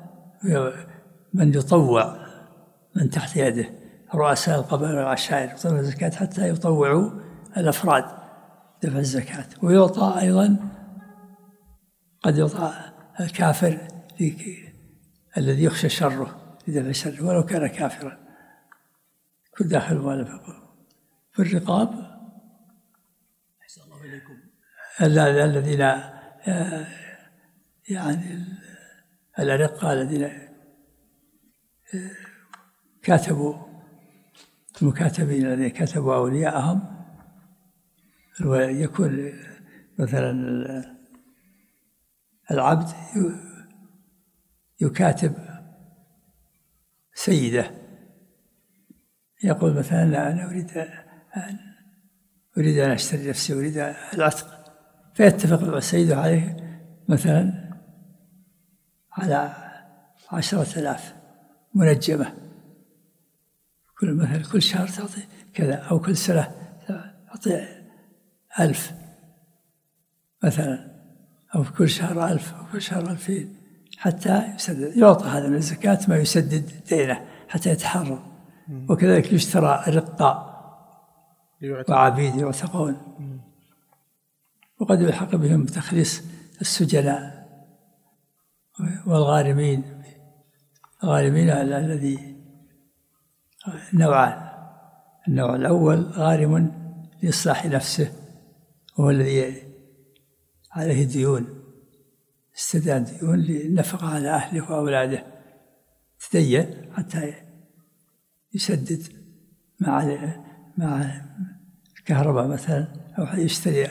من يطوع من تحت يده، رؤساء القبائل والعشائر يعطون الزكاة حتى يطوعوا الأفراد دفع الزكاة. ويعطى أيضا قد يعطى الكافر الذي يخشى شره لدفع شره ولو كان كافرا، كل داخل المؤلفة. في الرقاب الذين يعني الأرقة الذين كاتبوا المكاتبين الذين كتبوا أولياءهم، ويكون مثلا العبد يكاتب سيده، يقول مثلا أنا أريد أن أريد أن أشتري نفسي، أريد العتق، فيتفق مع سيده عليه مثلا على عشرة آلاف منجمة، كل مثلا كل شهر تعطي كذا، أو كل سنة تعطي ألف مثلا، أو كل شهر ألف، أو كل شهر ألفين، حتى يسدد، يعطى هذا من الزكاة ما يسدد دينه حتى يتحرر. وكذلك يشترى رقاء وعبيد يعتقون، وقد يلحق بهم تخليص السجناء والغارمين. الغارمين الذي نوعان: النوع الأول غارم لإصلاح نفسه، وهو الذي عليه ديون، استدان ديون للنفقة على أهله وأولاده، تدين حتى يسدد مع مع الكهرباء مثلا، أو يشتري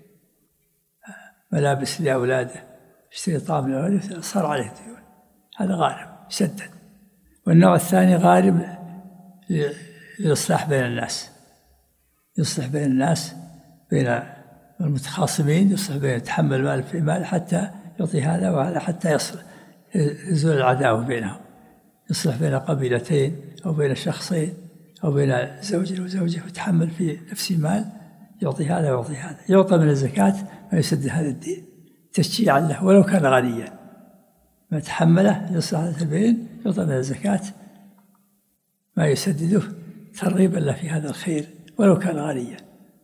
ملابس لأولاده، يشتري طعام لأولاده، صار عليه ديون، هذا غارم يسدد. والنوع الثاني غارم للإصلاح بين الناس، يصلح بين الناس، بين المتخاصمين، يصلح بين يتحمل مال في مال حتى يعطي هذا وهذا، حتى يصلح يزول العداوة بينهم، يصلح بين قبيلتين أو بين شخصين أو بين زوج وزوجه، ويتحمل في نفس المال، يعطي هذا ويعطي هذا، يعطى من الزكاة ما يسد هذا الدين تشجيعا له ولو كان غنيا، ما تحمله يصلح هذا البين، يعطى من الزكاة ما يسدده ترغيبا له في هذا الخير ولو كان غنيا.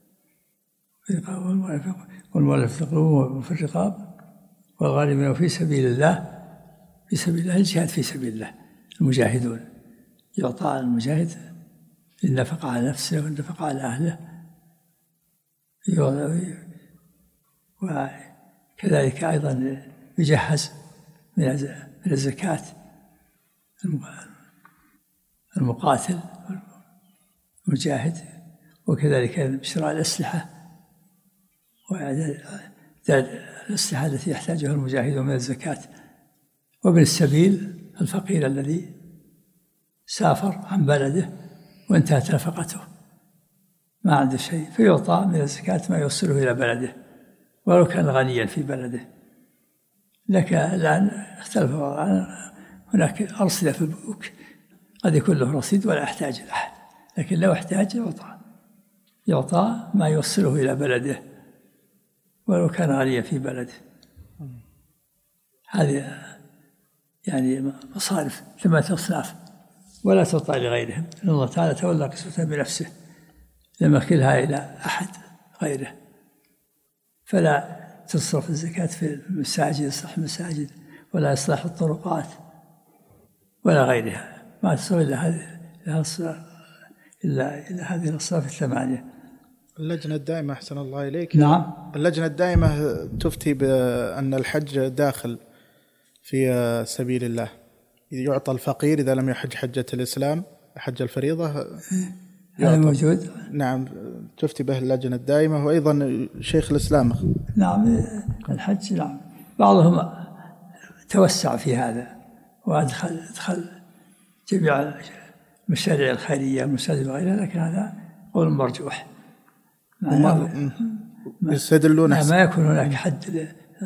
والمؤلف في القلوب وفي الرقاب والغارمين في سبيل الله، في سبيل الله الجهاد في سبيل الله، المجاهدون يعطى المجاهد النفقة على نفسه والنفقة على أهله، وكذلك أيضا يجهز من الزكاة المقاتل والمجاهد، وكذلك شراء الأسلحة وإعداد الأسلحة التي يحتاجها المجاهدون من الزكاة. وابن السبيل الفقير الذي سافر عن بلده وانتهت نفقته، ما عنده شيء، فيعطى من الزكاة ما يوصله إلى بلده ولو كان غنيا في بلده. لكن الآن اختلف الآن، هناك أرصدة في البنوك قد يكون له رصيد ولا يحتاج لأحد، لكن لو احتاج يعطى يعطى ما يوصله إلى بلده ولو كان غنيا في بلده. هذه يعني مصارف ثمانية أصناف ولا تعطى لغيرهم، إن الله تعالى تولى قسمتها بنفسه، لم يكلها إلى أحد غيره. فلا تصرف الزكاة في المساجد، إصلاح المساجد ولا إصلاح الطرقات ولا غيرها، ما تصرف إلا هذه إلا إلا هذه الأصناف الثمانية. اللجنة الدائمة أحسن الله إليك. نعم. اللجنة الدائمة تفتي بأن الحج داخل في سبيل الله، يعطى الفقير إذا لم يحج حجة الإسلام، حج الفريضة، هذا موجود. نعم، تفتي به اللجنة الدائمة. وأيضا شيخ الإسلام. نعم، الحج نعم، بعضهم توسع في هذا وأدخل أدخل جميع المشاريع الخيرية والمساجد وغيرها، لكن هذا قول مرجوح. يستدلون ما يكون هناك حد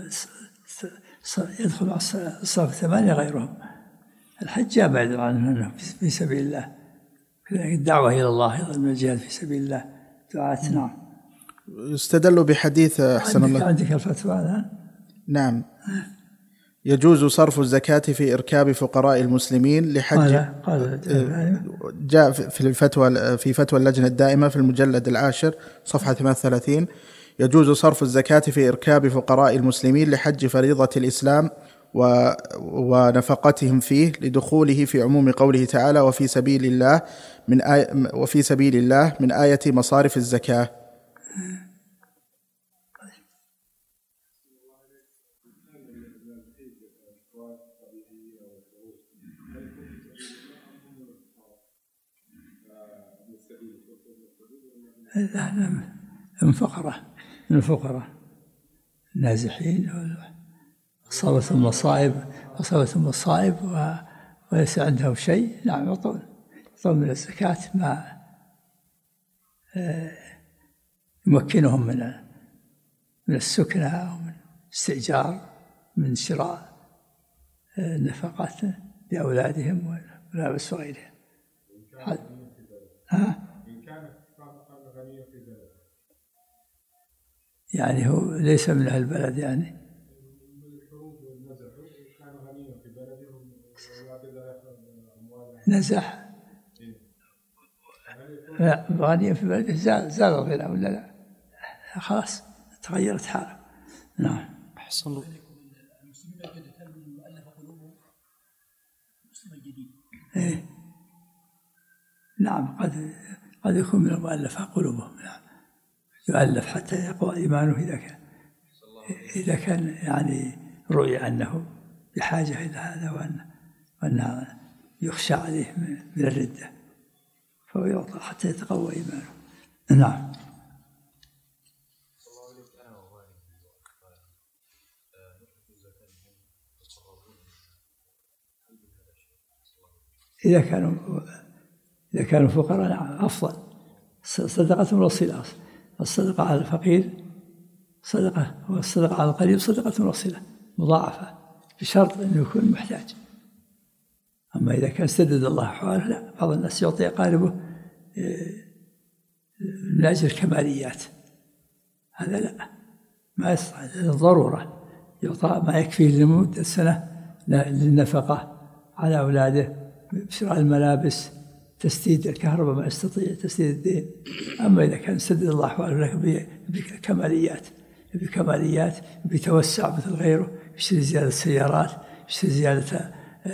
يدخل على الصف الثمانية غيرهم. الحج يبعد عنه في سبيل الله، كذلك الدعوة إلى الله أيضا من الجهاد في سبيل الله، دعاة. نعم. يستدل بحديث أحسن عندك الله. عندك الفتوى الآن؟ نعم. يجوز صرف الزكاة في إركاب فقراء المسلمين لحج. قال قال جاء في الفتوى في فتوى اللجنة الدائمة في المجلد العاشر صفحة ثمانية وثلاثين: يجوز صرف الزكاة في إركاب فقراء المسلمين لحج فريضة الإسلام ونفقتهم فيه، لدخوله في عموم قوله تعالى: وفي سبيل الله من آية وفي سبيل الله من آية مصارف الزكاة. من فقرة من الفقراء النازحين أصابتهم مصائب أصابتهم مصائب وليس عندهم شيء، نعم يعطون يعطون من الزكاة ما يمكنهم من من السكنة أو من استئجار، من شراء نفقات لأولادهم وملابس وغيرها. ها؟ يعني هو ليس من أهل البلد يعني نزح لا غنيا في بلده زال زال الغنى ولا لا؟ خلاص تغيرت حاله. نعم. أحسن الله. المسلمين الجدد هل من المؤلف قلوبهم المسلم الجديد؟ إيه نعم قد قد يكون من المؤلف قلوبهم، نعم يؤلف حتى يقوى إيمانه إذا كان إذا كان يعني رؤي أنه بحاجة إلى هذا وأن وأن يخشى عليه من الردة فهو يعطى حتى يتقوى إيمانه. نعم. إذا كانوا إذا كانوا فقراء نعم أفضل، صدقة وصلة. الصدقة على الفقير صدقة، والصدقة على القريب صدقة وصلة مضاعفة بشرط أنه يكون محتاج. أما إذا كان سدد الله حواله لا، بعض الناس يعطي أقاربه من أجل الكماليات، هذا لا ما يصح، ضرورة يعطى ما يكفيه لمدة سنة للنفقة على أولاده بشراء الملابس، تسديد الكهرباء ما يستطيع تسديد الدين. أما إذا كان سدد الله حواله لك بكماليات بكماليات بتوسع مثل غيره، يشتري زيادة سيارات، يشتري زيادة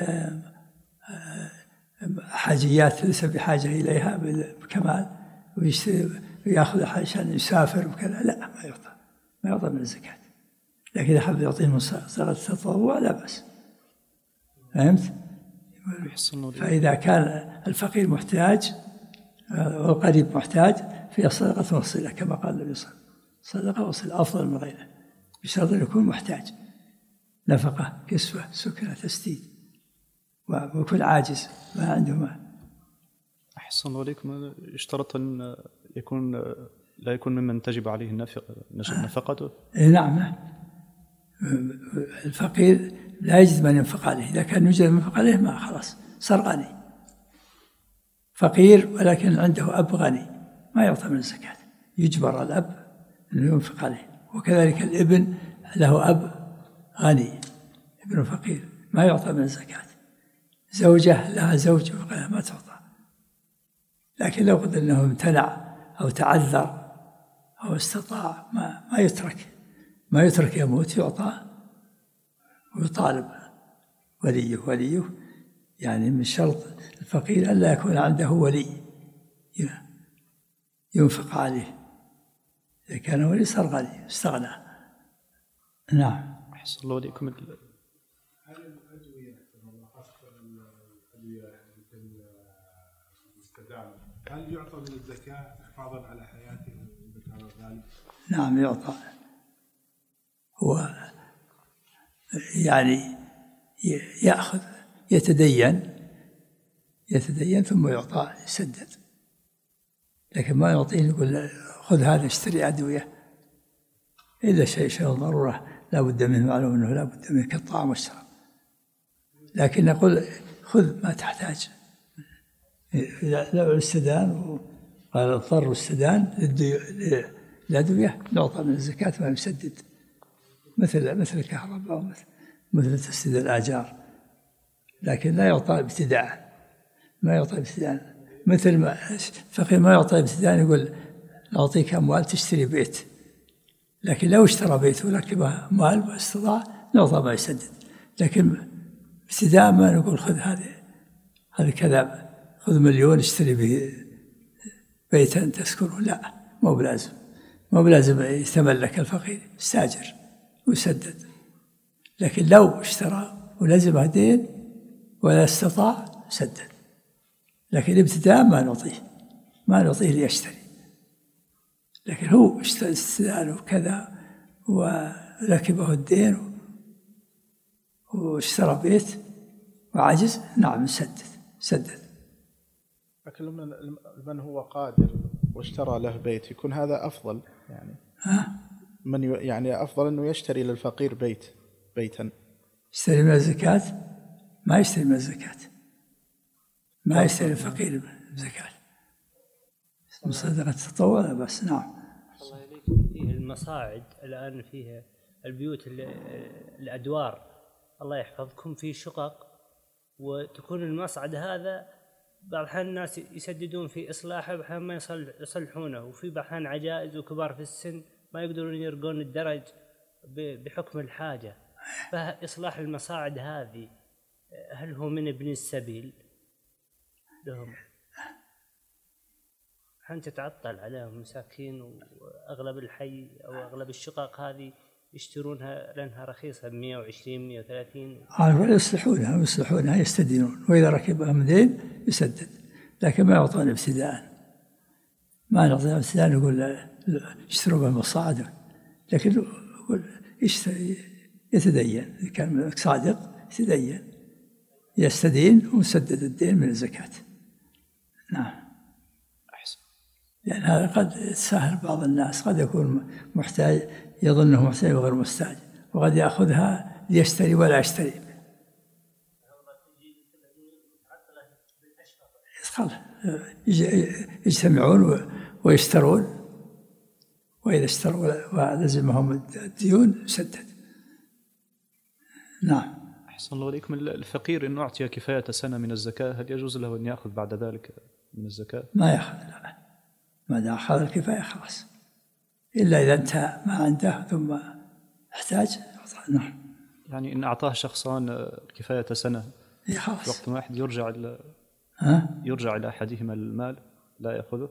حاجيات ليس بحاجة إليها بكمال، ويشتري ويأخذ عشان يسافر وكذا، لا ما يعطى ما يعطى من الزكاة. لكن إذا حب يعطيه صدقة التطوع لا بأس. فهمت؟ فإذا كان الفقير محتاج والقريب محتاج فهي صدقة وصلة كما قال النبي صلى الله عليه وسلم، صدقة وصلة أفضل من غيره بشرط أن يكون محتاج، نفقة كسوة سكنة تسديد، ويكون عاجز ما عنده مال. أحسن الله عليكم. يشترط أن يكون لا يكون ممن تجب عليه النفقة نفقته. نعم الفقير لا يجد من ينفق عليه، إذا كان يوجد من ينفق عليه ما خلاص صار غني. فقير ولكن عنده أب غني ما يعطى من الزكاة، يجبر الأب أنه ينفق عليه. وكذلك الابن له أب غني ابن فقير ما يعطى من الزكاة. زوجة لها زوج ما تعطى. لكن لو قد أنه امتنع أو تعذر أو استطاع ما, ما يترك ما يترك يموت، يعطى ويطالب وليه وليه يعني من شرط الفقير ألا يكون عنده ولي ينفق عليه. إذا كان ولي صار غني استغنى. نعم. أحسن الله عليكم. هل الأدوية خاصة الأدوية المستدامة هل يعطى من الزكاة حفاظا على حياته إذا كان غالي؟ نعم يعطى. هو يعني يأخذ يتدين يتدين ثم يعطى يسدد، لكن ما يعطيه يقول خذ هذا اشتري أدوية إلا شيء شيء ضرورة لا بد منه، معلوم أنه لا بد منه كالطعام والشراب، لكن نقول خذ ما تحتاج. لو استدان قال اضطر استدان للأدوية نعطى من الزكاة ما يسدد، مثل مثل الكهرباء أو مثل مثل تسديد الآجار، لكن لا يعطى ابتداء ما يعطى ابتداء. مثل ما فقير ما يعطى ابتداء يقول أعطيك أموال تشتري بيت، لكن لو اشترى بيت وركبه مال واستطاع نعطى ما يسدد. لكن ابتداء ما نقول خذ هذه هذا كذا، خذ مليون اشتري به بيتا تسكنه، لا مو بلازم مو بلازم يتملك الفقير، يستاجر ويسدد. لكن لو اشترى ولزمه دين ولا استطاع سدد. لكن ابتداء ما نعطيه ما نعطيه ليشتري، لكن هو استدانه كذا وركبه الدين واشترى بيت وعجز، نعم سدد سدد. لكن من هو قادر واشترى له بيت يكون هذا أفضل يعني. ها؟ من يعني أفضل أنه يشتري للفقير بيت بيتا. يشتري من الزكاة؟ ما يشتري من الزكاة، ما يشتري الفقير من الزكاة، صدقة تطوع بس. نعم. الله يليك. فيه المصاعد الآن، فيها البيوت الأدوار، الله يحفظكم، في شقق، وتكون المصعد هذا بعض الأحيان الناس يسددون في إصلاحه، بحال ما يصلحونه، وفي بعض الأحيان عجائز وكبار في السن ما يقدرون يرقون الدرج بحكم الحاجة. فإصلاح المصاعد هذه هل هو من ابن السبيل لهم؟ أنت تتعطل عليهم مساكين، وأغلب الحي أو أغلب الشقق هذه يشترونها لأنها رخيصة بمئة وعشرين مئة وثلاثين. عارف يصلحونها يصلحونها يستدينون، وإذا ركبها مدين يسدد، لكن ما يعطون ابتداء، ما نعطيهم ابتداء نقول اشتروا بالمصاعد، لكن يقول يشتري يتدين، إذا كان صادق يتدين يستدين ويسدد الدين من الزكاة. نعم. أحسن. لأن هذا قد يتساهل بعض الناس، قد يكون محتاج يظنه محتاج وغير محتاج، وقد يأخذها ليشتري ولا يشتري. يجتمعون ويشترون، وإذا اشتروا ولزمهم الديون سدد. نعم. أحسن الله عليكم. الفقير إن أعطي كفاية سنة من الزكاة هل يجوز له أن يأخذ بعد ذلك من الزكاة؟ ما يأخذ، لا، ما دام أخذ الكفاية خلاص، إلا إذا انتهى ما عنده ثم احتاج. نعم. يعني إن أعطاه شخصان كفاية سنة في وقت واحد يرجع إلى ها؟ يرجع إلى أحدهما المال لا يأخذه؟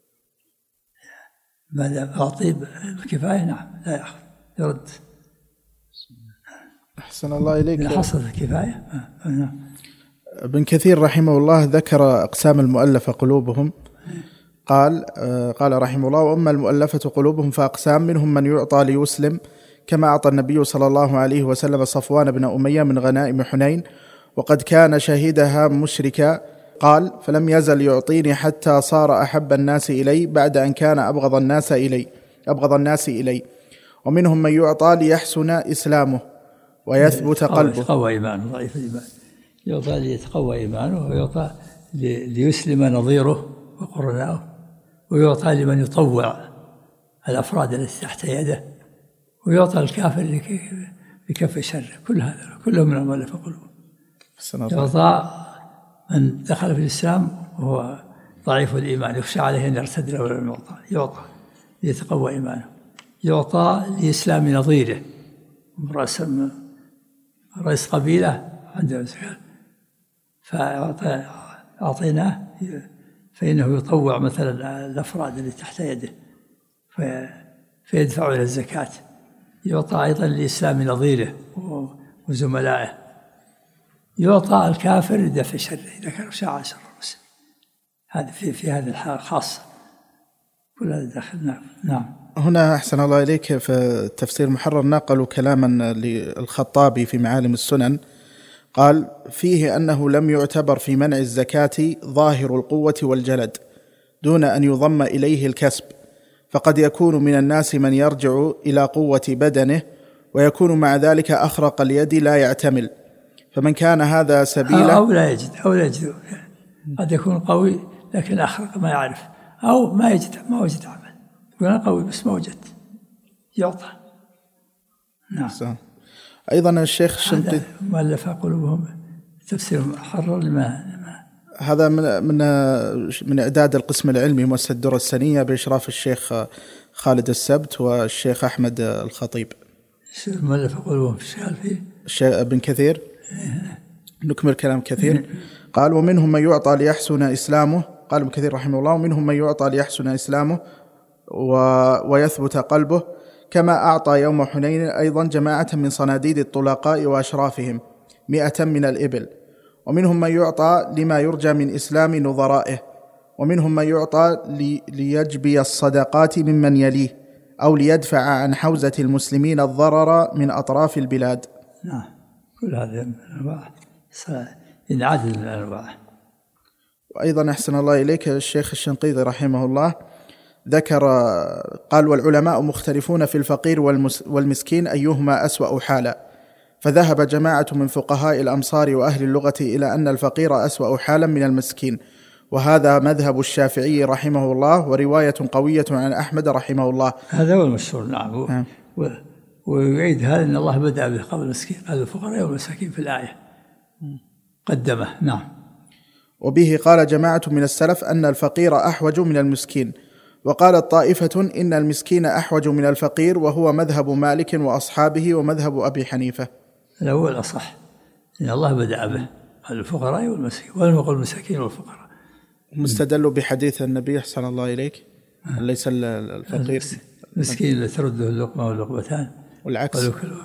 ما دام أعطيه الكفاية نعم لا يأخذ، يرد. أحسن الله إليك. إذا حصلت الكفاية. نعم. ابن كثير رحمه الله ذكر أقسام المؤلفة قلوبهم، قال قال رحمه الله: وأما المؤلفة قلوبهم فأقسام، منهم من يعطى ليسلم كما أعطى النبي صلى الله عليه وسلم صفوان بن أمية من غنائم حنين، وقد كان شهيدها مشركا، قال: فلم يزل يعطيني حتى صار أحب الناس إلي بعد أن كان أبغض الناس إلي أبغض الناس إلي. ومنهم من يعطى ليحسن إسلامه ويثبت قلبه. يتقوى إيمانه، ضعيف الإيمان، يعطى ليتقوى إيمانه، ويعطى ليسلم نظيره وقرناؤه، ويعطى لمن يطوع الأفراد التي تحت يده، ويعطى الكافر لكف شره. كل هذا كله من المؤلفة قلوبهم. يعطى من دخل في الإسلام وهو ضعيف الإيمان يخشى عليه أن يرتد له ولم يعطى، يعطى ليتقوى إيمانه. يعطى لإسلام نظيره، رأس رئيس قبيلة عنده زكاة فأعطيناه فإنه يطوع مثلا الأفراد اللي تحت يده فيدفعوا إلى الزكاة. يعطى أيضا لإسلام نظيره وزملائه. يعطى الكافر لدفع شره إذا كان شاع شر المسلم. هذا في في هذه الحالة خاصة. كل هذا داخل. نعم. هنا أحسن الله إليك في التفسير المحرر نقلوا كلاما للخطابي في معالم السنن، قال فيه أنه لم يعتبر في منع الزكاة ظاهر القوة والجلد دون أن يضم إليه الكسب، فقد يكون من الناس من يرجع إلى قوة بدنه ويكون مع ذلك أخرق اليد لا يعتمل، فمن كان هذا سبيله أو لا يجد أو لا يجد قد يكون قوي لكن أخرق ما يعرف، أو ما يجد ما وجد عمل، يقول أنا قوي بس ما وجدت، يعطى. نعم. أيضا الشيخ الشنقيطي مؤلف قلوبهم تفسير محرر لما هذا من من من إعداد القسم العلمي مؤسسة الدرة السنية بإشراف الشيخ خالد السبت والشيخ أحمد الخطيب. مؤلف قلوبهم فيه الشيخ ابن كثير. نكمل كلام كثير. قال: ومنهم من يعطى ليحسن إسلامه، قال ابن كثير رحمه الله: ومنهم من يعطى ليحسن إسلامه و... ويثبت قلبه، كما أعطى يوم حنين أيضا جماعة من صناديد الطلقاء وأشرافهم، مئة من الإبل، ومنهم من يعطى لما يرجى من إسلام نظرائه، ومنهم من يعطى ليجبي الصدقات ممن يليه أو ليدفع عن حوزة المسلمين الضرر من أطراف البلاد. نعم، كل هذه الأنواع ينعاد الأنواع. وأيضا أحسن الله إليك الشيخ الشنقيطي رحمه الله ذكر قال: والعلماء مختلفون في الفقير والمسكين أيهما أسوأ حالا، فذهب جماعة من فقهاء الأمصار وأهل اللغة إلى أن الفقير أسوأ حالا من المسكين، وهذا مذهب الشافعي رحمه الله ورواية قوية عن أحمد رحمه الله. هذا هو المشهور. نعم. و... ويعيد هذا أن الله بدأ به قبل المسكين، قال الفقراء والمساكين في الآية قدمه. نعم. وبه قال جماعة من السلف أن الفقير أحوج من المسكين، وقالت طائفة إن المسكين أحوج من الفقير، وهو مذهب مالك وأصحابه ومذهب أبي حنيفة. الأول أصح، إن الله بدأ به قال الفقراء والمساكين، ولم يقل المساكين والفقراء. مستدل بحديث النبي أحسن الله إليك آه. ليس الفقير مسكين اللي ترده اللقمة واللقمتان والعكس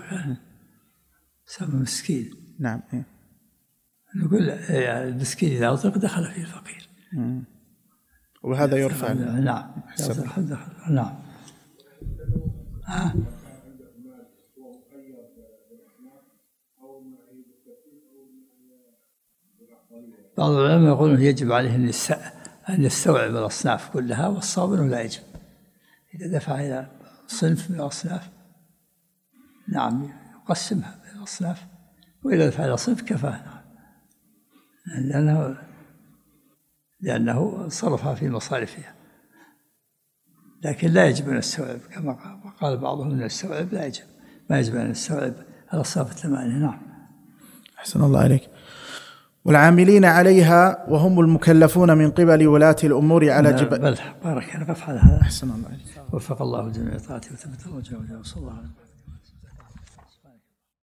سمى مسكين. نعم. نقول المسكين إذا أطلق دخل فيه الفقير. مم. وهذا يرفع. نعم. نعم. آه. بعض العلماء يقولون يجب عليه أن يستوعب الأصناف كلها، والصابر لا يجب. إذا دفع إلى صنف من الأصناف نعم يقسمها بين الأصناف، وإذا دفع إلى صنف كفاه. نعم. لأنه لأنه صرفها في مصارفها، لكن لا يجب أن يستوعب كما قال بعضهم أن يستوعب، لا يجب، ما يجب أن يستوعب الأصناف الثمانية. نعم. أحسن الله عليك. والعاملين عليها وهم المكلفون من قبل ولاة الأمور على جبل. بل بارك، نقف على هذا. أحسن الله عليك. وفق الله جميع طاعته وثبت الله جل وعلا. صلى الله عليه وسلم.